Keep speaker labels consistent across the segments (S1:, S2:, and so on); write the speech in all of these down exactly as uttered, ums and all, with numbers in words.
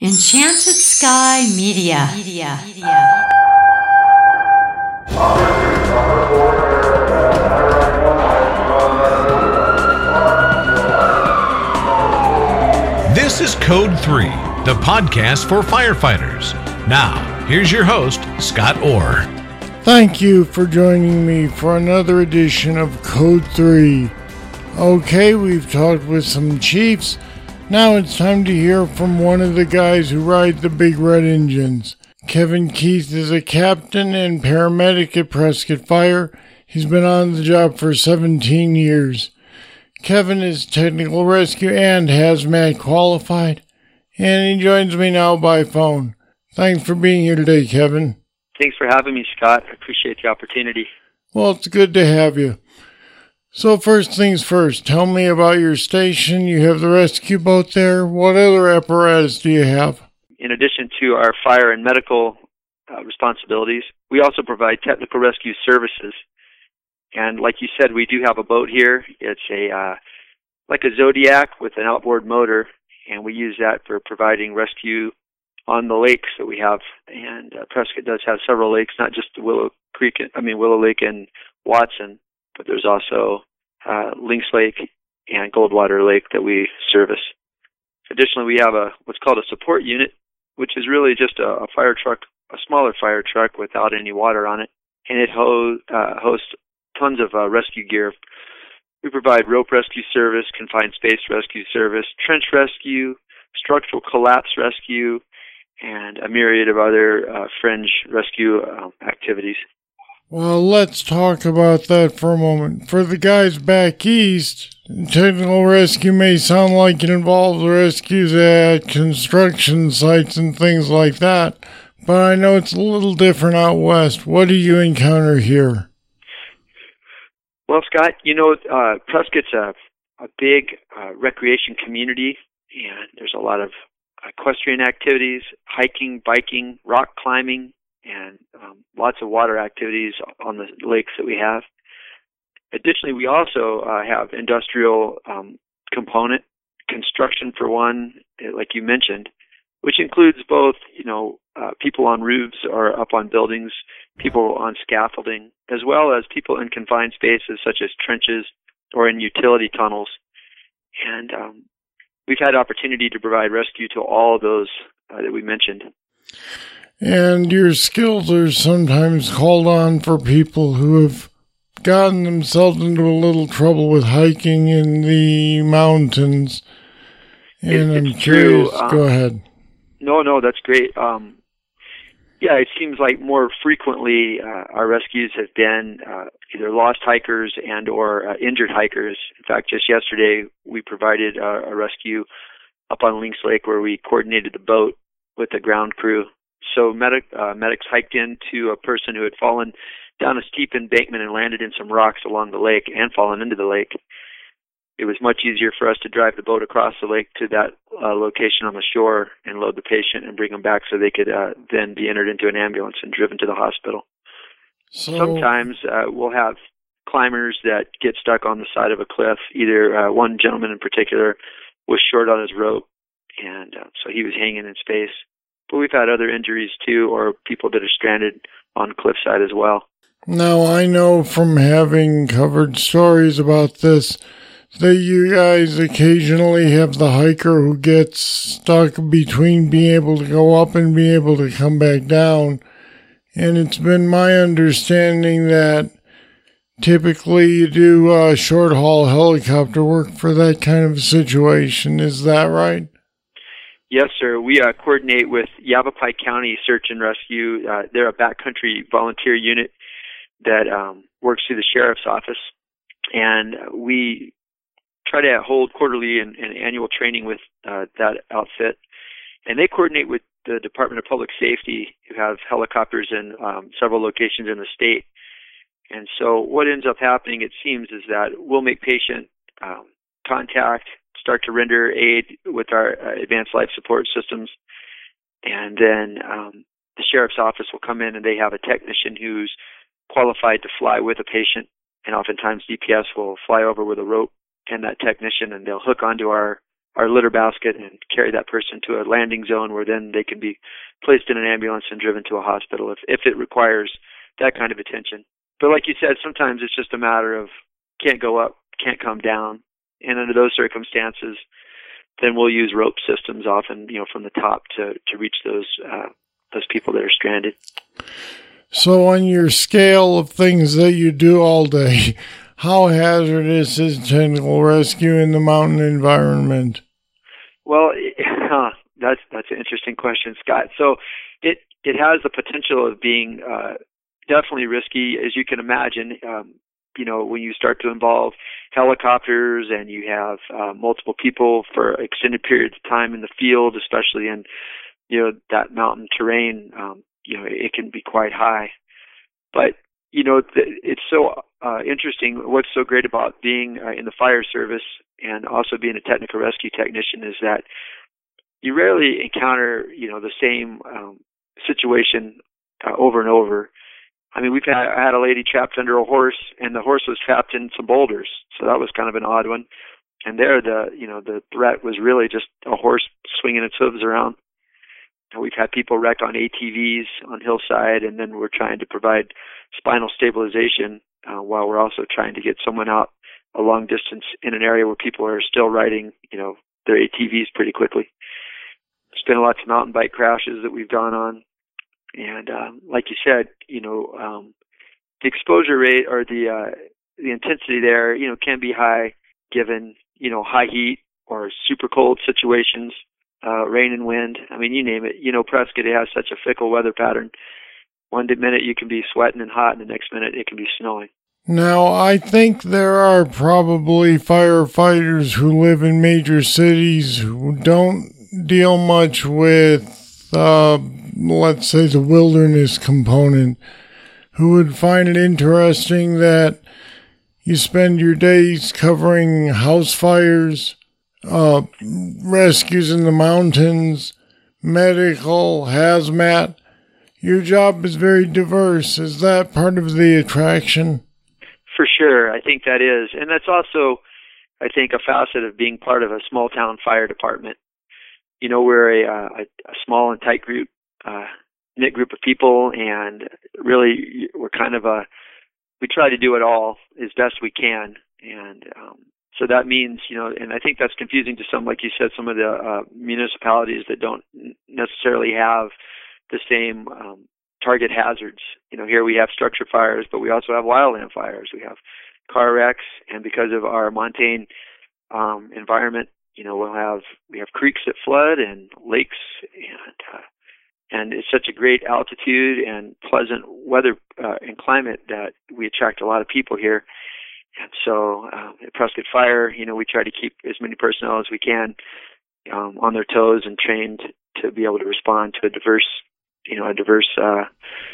S1: Enchanted Sky Media. Media. Media.
S2: This is Code three, the podcast for firefighters. Now, here's your host, Scott Orr.
S3: Thank you for joining me for another edition of Code three. Okay, we've talked with some chiefs. Now it's time to hear from one of the guys who ride the big red engines. Kevin Keith is a captain and paramedic at Prescott Fire. He's been on the job for seventeen years. Kevin is technical rescue and hazmat qualified, and he joins me now by phone. Thanks for being here today, Kevin.
S4: Thanks for having me, Scott. I appreciate the opportunity.
S3: Well, it's good to have you. So first things first, tell me about your station. You have the rescue boat there. What other apparatus do you have?
S4: In addition to our fire and medical uh, responsibilities, we also provide technical rescue services. And like you said, we do have a boat here. It's a uh, like a Zodiac with an outboard motor, and we use that for providing rescue on the lakes that we have. And uh, Prescott does have several lakes, not just Willow Creek, I mean Willow Lake and Watson, but there's also uh, Lynx Lake and Goldwater Lake that we service. Additionally, we have a what's called a support unit, which is really just a, a fire truck, a smaller fire truck without any water on it, and it ho- uh, hosts tons of uh, rescue gear. We provide rope rescue service, confined space rescue service, trench rescue, structural collapse rescue, and a myriad of other uh, fringe rescue uh, activities.
S3: Well, let's talk about that for a moment. For the guys back east, technical rescue may sound like it involves rescues at construction sites and things like that, but I know it's a little different out west. What do you encounter here?
S4: Well, Scott, you know, uh, Prescott's a, a big uh, recreation community, and there's a lot of equestrian activities, hiking, biking, rock climbing, and um, lots of water activities on the lakes that we have. Additionally, we also uh, have industrial um, component, construction for one, like you mentioned, which includes both, you know, uh, people on roofs or up on buildings, people on scaffolding, as well as people in confined spaces such as trenches or in utility tunnels. And um, we've had opportunity to provide rescue to all of those uh, that we mentioned.
S3: And your skills are sometimes called on for people who have gotten themselves into a little trouble with hiking in the mountains. And
S4: it's
S3: I'm curious,
S4: um,
S3: go ahead.
S4: No, no, that's great. Um, yeah, it seems like more frequently uh, our rescues have been uh, either lost hikers and or uh, injured hikers. In fact, just yesterday we provided uh, a rescue up on Lynx Lake where we coordinated the boat with the ground crew. So medic, uh, medics hiked into a person who had fallen down a steep embankment and landed in some rocks along the lake and fallen into the lake. It was much easier for us to drive the boat across the lake to that uh, location on the shore and load the patient and bring them back so they could uh, then be entered into an ambulance and driven to the hospital.
S3: So,
S4: Sometimes uh, we'll have climbers that get stuck on the side of a cliff. Either uh, one gentleman in particular was short on his rope, and uh, so he was hanging in space. But we've had other injuries too, or people that are stranded on cliffside as well.
S3: now I know from having covered stories about this that you guys occasionally have the hiker who gets stuck between being able to go up and being able to come back down. And it's been my understanding that typically you do uh, short-haul helicopter work for that kind of situation. Is that right?
S4: Yes, sir. We uh, coordinate with Yavapai County Search and Rescue. Uh, they're a backcountry volunteer unit that um, works through the sheriff's office. And we try to hold quarterly and, and annual training with uh, that outfit. And they coordinate with the Department of Public Safety, who have helicopters in um, several locations in the state. And so what ends up happening, it seems, is that we'll make patient um, contact, start to render aid with our uh, advanced life support systems, and then um, the sheriff's office will come in and they have a technician who's qualified to fly with a patient, and oftentimes D P S will fly over with a rope and that technician, and they'll hook onto our our litter basket and carry that person to a landing zone where then they can be placed in an ambulance and driven to a hospital if, if it requires that kind of attention. But like you said, sometimes it's just a matter of can't go up, can't come down. And under those circumstances, then we'll use rope systems often, you know, from the top to, to reach those uh, those people that are stranded.
S3: So on your scale of things that you do all day, how hazardous is technical rescue in the mountain environment?
S4: Well, uh, that's that's an interesting question, Scott. So it it has the potential of being uh, definitely risky, as you can imagine. Um, you know, when you start to involve helicopters and you have uh, multiple people for extended periods of time in the field, especially in, you know, that mountain terrain, um, you know, it can be quite high. But, you know, it's so uh, interesting. What's so great about being uh, in the fire service and also being a technical rescue technician is that you rarely encounter, you know, the same um, situation uh, over and over. I mean, we've had, I had a lady trapped under a horse, and the horse was trapped in some boulders, so that was kind of an odd one. And there, the you know the threat was really just a horse swinging its hooves around. And we've had people wreck on A T Vs on hillside, and then we're trying to provide spinal stabilization uh, while we're also trying to get someone out a long distance in an area where people are still riding, you know, their A T Vs pretty quickly. There's been lots of mountain bike crashes that we've gone on. And um, like you said, you know, um, the exposure rate or the uh, the intensity there, you know, can be high given, you know, high heat or super cold situations, uh, rain and wind. I mean, you name it. You know, Prescott has such a fickle weather pattern. One minute you can be sweating and hot, and the next minute it can be snowing.
S3: Now, I think there are probably firefighters who live in major cities who don't deal much with Uh, let's say the wilderness component, who would find it interesting that you spend your days covering house fires, uh, rescues in the mountains, medical, hazmat. Your job is very diverse. Is that part of the attraction?
S4: For sure. I think that is. And that's also, I think, a facet of being part of a small town fire department. You know, we're a, a, a small and tight group, uh, knit group of people, and really we're kind of a, we try to do it all as best we can. And um, so that means, you know, and I think that's confusing to some, like you said, some of the uh, municipalities that don't necessarily have the same um, target hazards. You know, here we have structure fires, but we also have wildland fires. We have car wrecks, and because of our montane um, environment, you know, we'll have, we have creeks that flood and lakes, and uh, and it's such a great altitude and pleasant weather uh, and climate that we attract a lot of people here. And so um, at Prescott Fire, you know, we try to keep as many personnel as we can um, on their toes and trained to be able to respond to a diverse, you know, a diverse uh,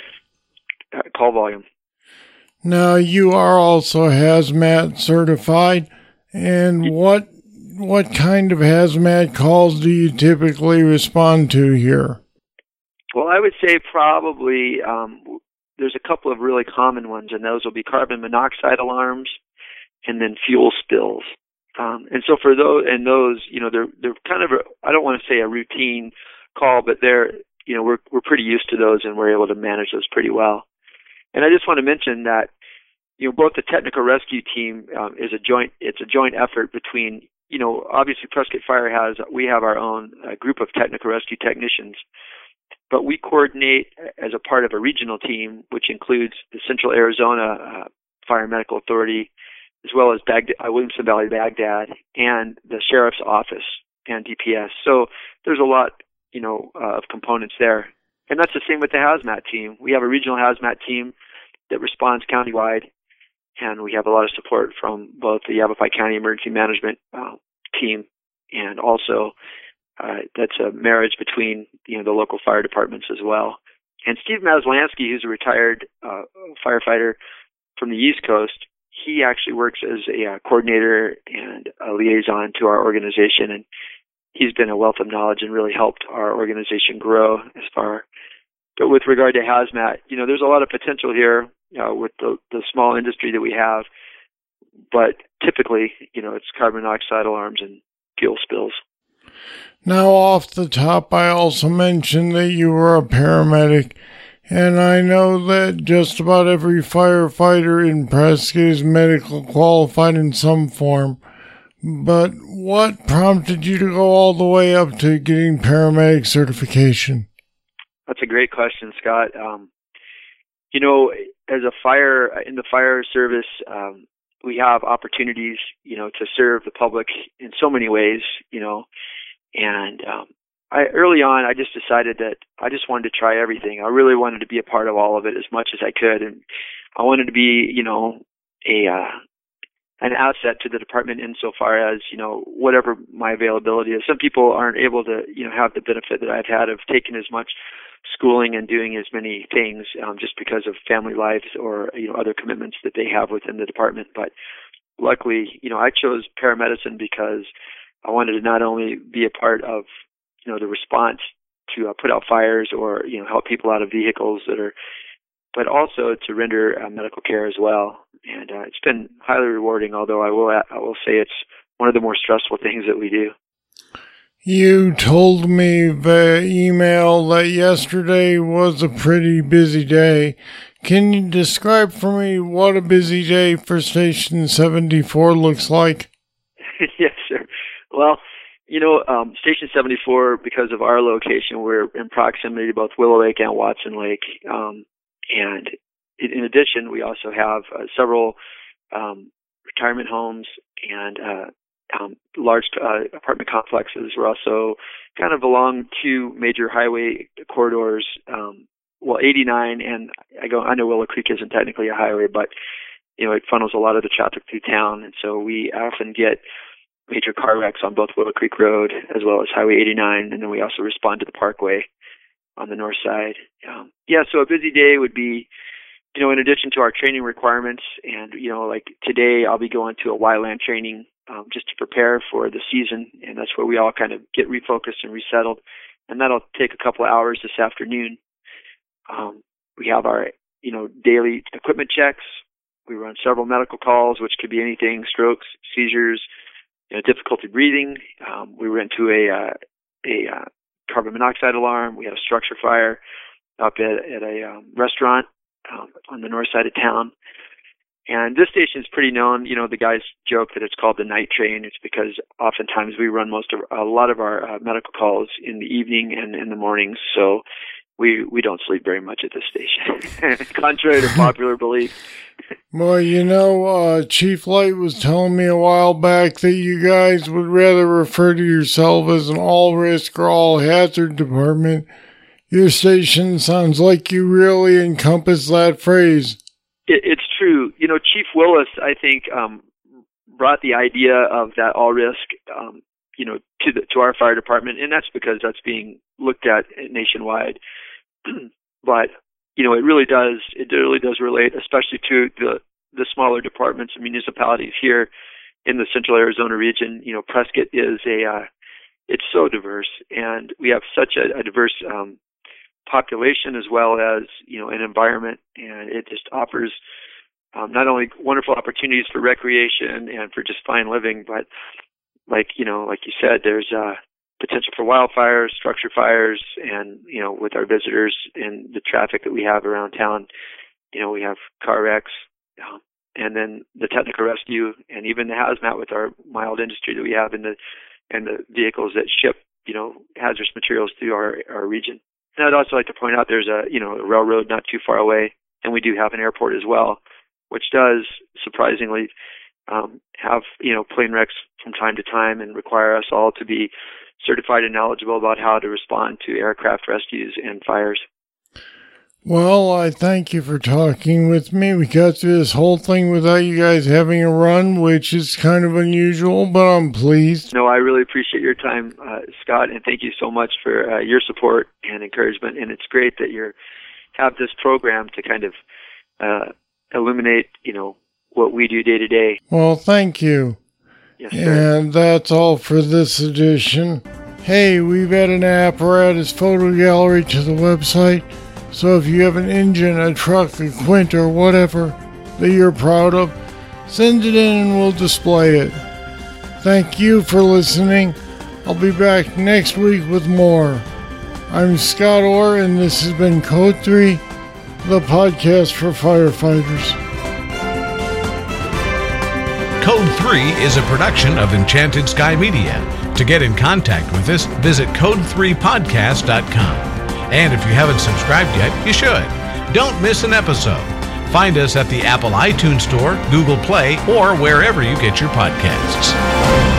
S4: uh, call volume.
S3: Now, you are also hazmat certified, and what What kind of hazmat calls do you typically respond to here?
S4: Well, I would say probably um, there's a couple of really common ones, and those will be carbon monoxide alarms and then fuel spills. Um, and so for those, and those, you know, they're they're kind of, a, I don't want to say a routine call, but they're, you know, we're we're pretty used to those, and we're able to manage those pretty well. And I just want to mention that, you know, both the technical rescue team um, is a joint, it's a joint effort between, you know, obviously Prescott Fire has, we have our own uh, group of technical rescue technicians, but we coordinate as a part of a regional team, which includes the Central Arizona uh, Fire and Medical Authority, as well as Baghdad, uh, Williamson Valley Baghdad, and the Sheriff's Office and D P S. So there's a lot, you know, uh, of components there. And that's the same with the hazmat team. We have a regional hazmat team that responds countywide, and we have a lot of support from both the Yavapai County Emergency Management uh, team, and also uh, that's a marriage between, you know, the local fire departments as well. And Steve Maslansky, who's a retired uh, firefighter from the East Coast, he actually works as a uh, coordinator and a liaison to our organization, and he's been a wealth of knowledge and really helped our organization grow as far. But with regard to hazmat, you know, there's a lot of potential here uh, with the, the small industry that we have, but typically, you know, it's carbon monoxide alarms and fuel spills.
S3: Now, off the top, I also mentioned that you were a paramedic, and I know that just about every firefighter in Prescott is medical qualified in some form. But what prompted you to go all the way up to getting paramedic certification?
S4: That's a great question, Scott. Um, you know, as a fire, in the fire service, um, we have opportunities, you know, to serve the public in so many ways, you know, and um, I early on, I just decided that I just wanted to try everything. I really wanted to be a part of all of it as much as I could, and I wanted to be, you know, a uh, an asset to the department insofar as, you know, whatever my availability is. Some people aren't able to, you know, have the benefit that I've had of taking as much schooling and doing as many things um, just because of family lives or, you know, other commitments that they have within the department. But luckily, you know, I chose paramedicine because I wanted to not only be a part of, you know, the response to uh, put out fires or, you know, help people out of vehicles that are, but also to render uh, medical care as well. And uh, it's been highly rewarding, although I will I will say it's one of the more stressful things that we do.
S3: You told me via email that yesterday was a pretty busy day. Can you describe for me what a busy day for Station seventy-four looks like?
S4: Yes, sir. Well, you know, um, Station seventy-four, because of our location, we're in proximity to both Willow Lake and Watson Lake. Um, and in addition, we also have uh, several um, retirement homes and uh, um, large uh, apartment complexes. We're also kind of along two major highway corridors. Um, well, eighty-nine, and I go. I know Willow Creek isn't technically a highway, but you know it funnels a lot of the traffic through town, and so we often get major car wrecks on both Willow Creek Road as well as Highway eighty-nine, and then we also respond to the Parkway on the north side. Um, yeah, so a busy day would be, you know, in addition to our training requirements, and, you know, like today I'll be going to a Y LAN training um, just to prepare for the season, and that's where we all kind of get refocused and resettled, and that'll take a couple of hours this afternoon. Um, we have our, you know, daily equipment checks. We run several medical calls, which could be anything, strokes, seizures, you know, difficulty breathing. Um, we went to a uh, a uh, carbon monoxide alarm. We had a structure fire up at, at a um, restaurant um, on the north side of town. And this station is pretty known. You know, the guys joke that it's called the night train. It's because oftentimes we run most of a lot of our uh, medical calls in the evening and in the mornings. So we we don't sleep very much at this station, contrary to popular belief.
S3: Well, you know, uh, Chief Light was telling me a while back that you guys would rather refer to yourself as an all-risk or all-hazard department. Your station sounds like you really encompass that phrase.
S4: It, it's true. You know, Chief Willis, I think, um, brought the idea of that all-risk, um, you know, to the, to our fire department, and that's because that's being looked at nationwide. But you know, it really does, it really does relate, especially to the, the smaller departments and municipalities here in the Central Arizona region. You know, Prescott is a, uh, it's so diverse, and we have such a, a diverse um, population as well as, you know, an environment, and it just offers um, not only wonderful opportunities for recreation and for just fine living, but like, you know, like you said, there's uh, potential for wildfires, structure fires, and, you know, with our visitors and the traffic that we have around town, you know, we have car wrecks, um, and then the technical rescue, and even the hazmat with our mild industry that we have in the and the vehicles that ship, you know, hazardous materials through our, our region. And I'd also like to point out there's a, you know, a railroad not too far away, and we do have an airport as well, which does surprisingly um, have, you know, plane wrecks from time to time and require us all to be certified and knowledgeable about how to respond to aircraft rescues and fires.
S3: Well, I thank you for talking with me. We got through this whole thing without you guys having a run, which is kind of unusual, but I'm pleased.
S4: No, I really appreciate your time, uh, Scott, and thank you so much for uh, your support and encouragement. And it's great that you have this program to kind of uh, illuminate, you know, what we do day to day.
S3: Well, thank you.
S4: Yes, sir.
S3: And that's all for this edition. Hey, we've added an apparatus photo gallery to the website, so if you have an engine, a truck, a Quint, or whatever that you're proud of, send it in and we'll display it. Thank you for listening. I'll be back next week with more. I'm Scott Orr, and this has been Code three, the podcast for firefighters.
S2: Code three is a production of Enchanted Sky Media. To get in contact with us, visit code three podcast dot com. And if you haven't subscribed yet, you should. Don't miss an episode. Find us at the Apple iTunes Store, Google Play, or wherever you get your podcasts.